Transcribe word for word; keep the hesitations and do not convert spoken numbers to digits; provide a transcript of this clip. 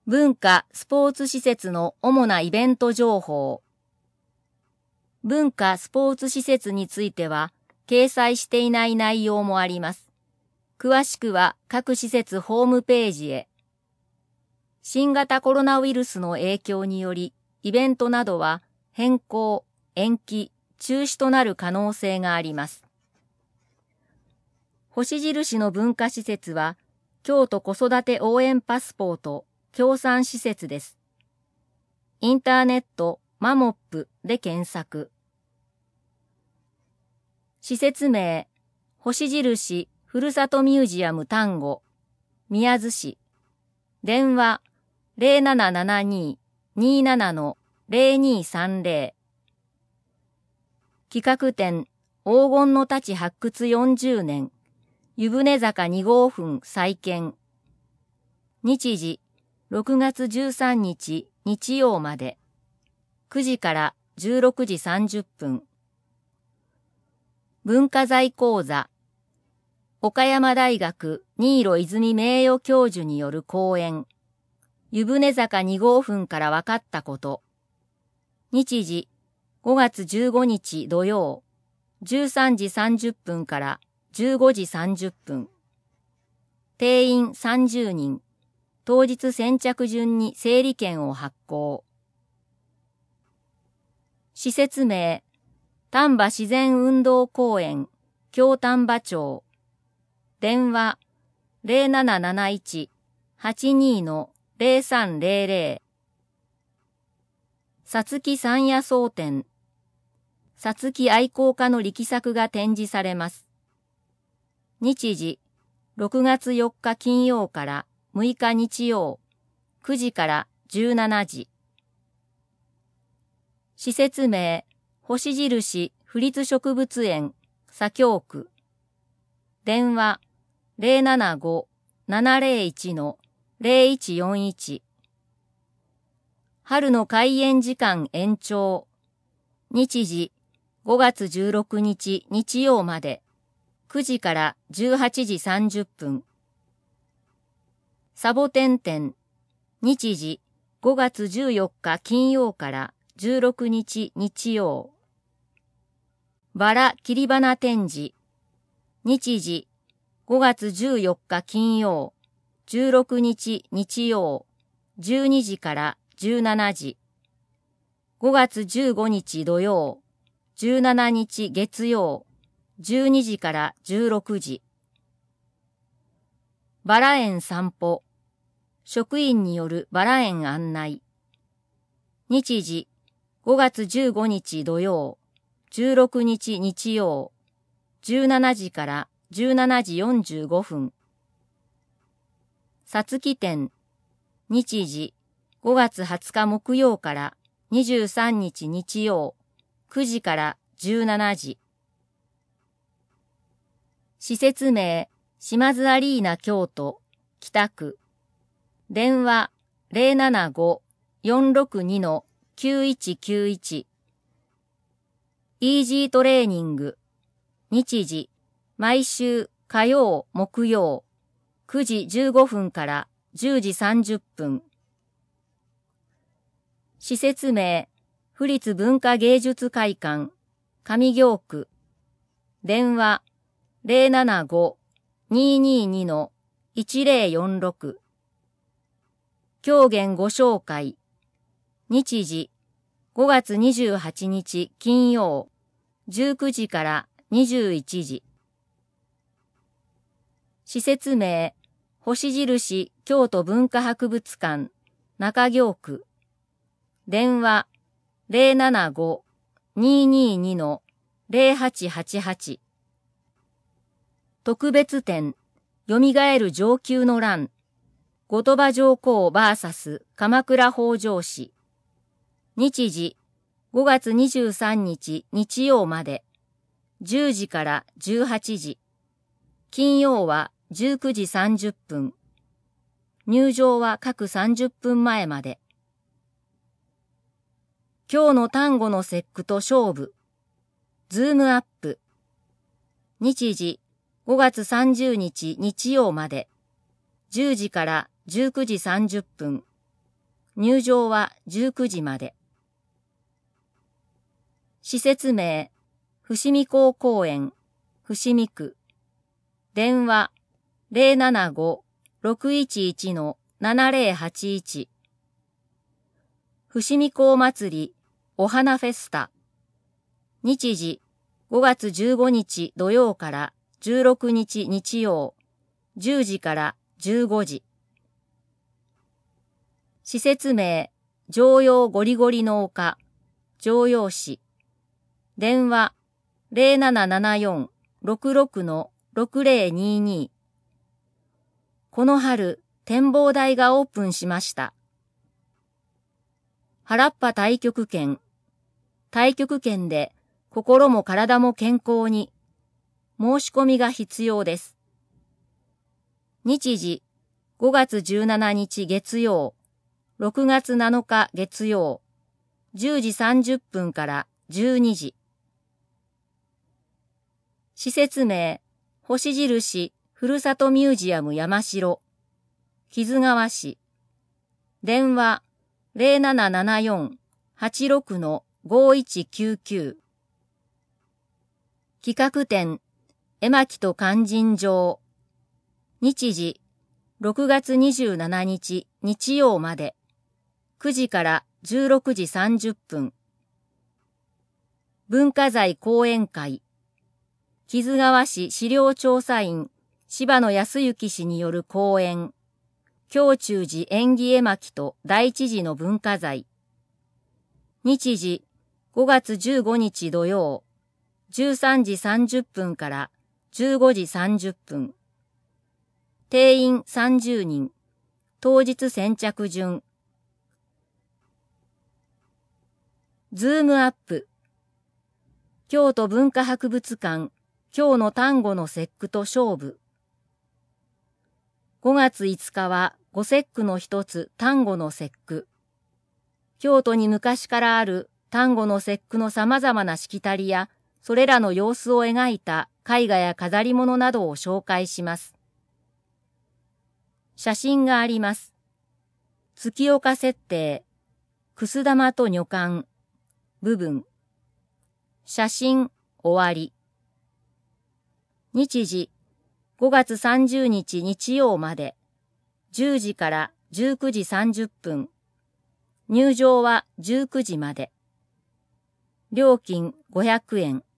文化・スポーツ施設の主なイベント情報。文化・スポーツ施設については、掲載していない内容もあります。詳しくは各施設ホームページへ。新型コロナウイルスの影響により、イベントなどは変更、延期、中止となる可能性があります。星印の文化施設は、京都子育て応援パスポート協賛施設です。インターネットマモップで検索。施設名、星印ふるさとミュージアム丹後、宮津市。電話 ゼロななななに にーなな ゼロにーさんゼロ。企画展黄金の太刀発掘よんじゅうねん、湯船坂に号墳再建。日時ろくがつじゅうさんにち日曜まで。くじからじゅうろくじさんじゅっぷん。文化財講座。岡山大学新納泉名誉教授による講演。湯船坂に号墳から分かったこと。日時ごがつじゅうごにち土曜、じゅうさんじさんじゅっぷんからじゅうごじさんじゅっぷん。定員さんじゅうにん。当日先着順に整理券を発行。施設名、丹波自然運動公園、京丹波町。電話、ゼロなななないち はちにー ゼロさんゼロゼロ。さつき山野草展。さつき愛好家の力作が展示されます。日時、ろくがつよっか金曜からむいか日曜、くじからじゅうしちじ。施設名、星印府立植物園、左京区。電話、ゼロななご ななゼロいち ゼロいちよんいち。春の開園時間延長。日時、ごがつじゅうろくにち日曜まで。くじからじゅうはちじさんじゅっぷん。サボテン展。日時、ごがつじゅうよっか金曜からじゅうろくにち日曜。バラ切り花展示。日時、ごがつじゅうよっか金曜、じゅうろくにち日曜、じゅうにじからじゅうしちじ。ごがつじゅうごにち土曜、じゅうしちにち月曜、じゅうにじからじゅうろくじ。バラ園散歩。職員によるバラ園案内。日時、ごがつじゅうごにち土曜、じゅうろくにち日曜、じゅうしちじからじゅうしちじよんじゅうごふん。さつき展。日時、ごがつはつか木曜からにじゅうさんにち日曜、くじからじゅうしちじ。施設名、島津アリーナ京都、北区。電話、ゼロななご よんろくに きゅういちきゅういち。イージートレーニング。日時、毎週火曜、木曜、くじじゅうごふんからじゅうじさんじゅっぷん。施設名、府立文化芸術会館、上京区。電話、ゼロななご にーにーに いちゼロよんろく。狂言ご紹介。日時、ごがつにじゅうはちにち金曜、じゅうくじからにじゅういちじ。施設名、星印京都文化博物館、中京区。電話、ゼロななご にーにーに ゼロはちはちはち。特別展、よみがえる承久の乱、後鳥羽上皇 ブイエス 鎌倉北条氏。日時、ごがつにじゅうさんにち日曜まで、じゅうじからじゅうはちじ。金曜はじゅうくじさんじゅっぷん。入場は各さんじゅっぷんまえまで。今日の丹後の節句と勝負。ズームアップ。日時、ごがつさんじゅうにち日曜まで。じゅうじからじゅうくじさんじゅっぷん。 入場はじゅうくじまで。施設名、伏見港公園、伏見区。電話、ゼロななご ろくいちいち ななゼロはちいち。伏見港祭り、お花フェスタ。日時、ごがつじゅうごにち土曜からじゅうろくにち日曜、じゅうじからじゅうごじ。施設名、常陽ゴリゴリの丘、常陽市。電話、ゼロななななよん ろくろく ろくゼロにに。この春、展望台がオープンしました。原っぱ太極拳。太極拳で心も体も健康に。申し込みが必要です。日時、ごがつじゅうしちにち月曜、ろくがつなのか月曜、じゅうじさんじゅっぷんからじゅうにじ。施設名、星印ふるさとミュージアム山城、木津川市。電話、ゼロななななよん はちろく ごいちきゅうきゅう。企画展、絵巻と勧進帳。日時、ろくがつにじゅうしちにち日曜まで。くじからじゅうろくじさんじゅっぷん。文化財講演会。木津川市資料調査員、柴野康之氏による講演。胸中寺縁起絵巻と第一次の文化財。日時、ごがつじゅうごにち土曜、じゅうさんじさんじゅっぷんからじゅうごじさんじゅっぷん。定員さんじゅうにん。当日先着順。ズームアップ。京都文化博物館、京の丹後の節句と勝負。ごがついつかは五節句の一つ丹後の節句。京都に昔からある丹後の節句の様々なしきたりや、それらの様子を描いた絵画や飾り物などを紹介します。写真があります。月岡設定、くす玉と女官、部分。写真、終わり。日時、ごがつさんじゅうにち日曜まで、じゅうじからじゅうくじさんじゅっぷん。入場はじゅうくじまで。料金ごひゃくえん。